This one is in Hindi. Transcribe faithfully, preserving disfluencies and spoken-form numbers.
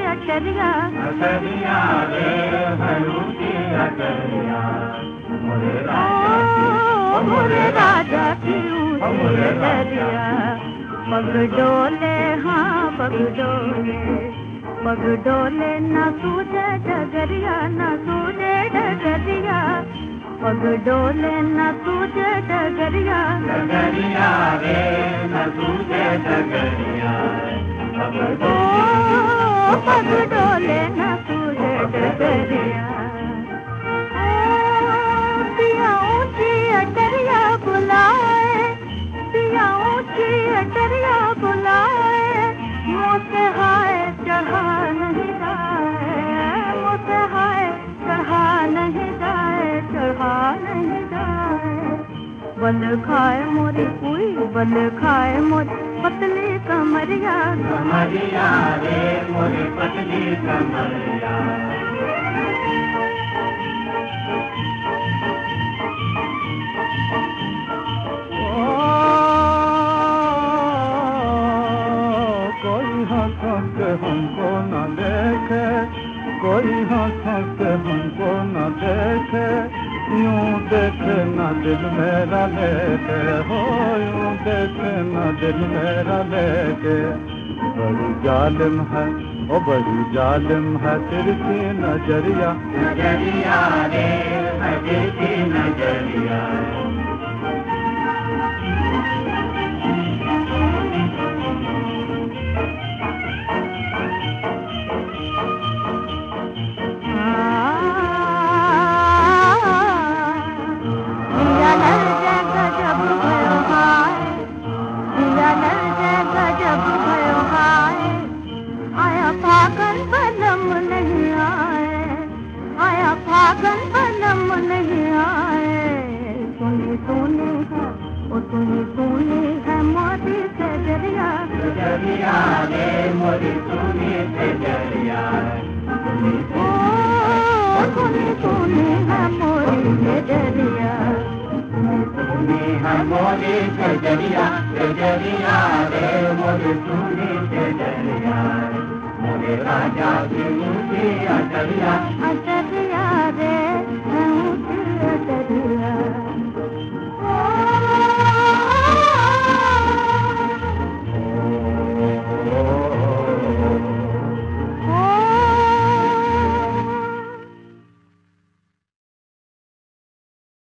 अटरिया अटरिया रे है ऊंची अटरिया मोरे राजा की ऊंची अटरिया पग डोले हाँ पग डोले पग डोले न सूझे डगरिया न सूझे डगरिया पग डोले न सूझे डगरिया डगरिया रे न सूझे डगरिया पग डोले न सूझे डगरिया पिया ऊंची अटरिया बुलाए पिया ऊंची अटरिया बुलाए मुझसे हाय चढ़ा नहीं जाए मुझसे हाय चढ़ा नहीं जाए चढ़ा नहीं जाए बल खाए मोरी कोई बल खाए मोरी पतली कमरिया कमरिया रे मोरी पतली कमरिया हमको न देखे कोई हंस के हमको न देखे यूं देखे न दिल मेरा लेके हो यूं देखे न दिल मेरा लेके बड़ी जालिम है ओ बड़ी जालिम है तिरछी नजरिया नजरिया रे है तिरछी नजरिया फागन पलम नहीं आए आया फागन पलम नहीं आए सुनी सुनी है ओ सुनी सुनी है मोदी से जरिया जरिया रे मोदी सुनी से जरिया ओ सुनी सुनी है मोदी से जरिया सुनी है मोदी से जरिया जरिया रे मोदी सुनी से जरिया राजा की ऊंची अटरिया अटरिया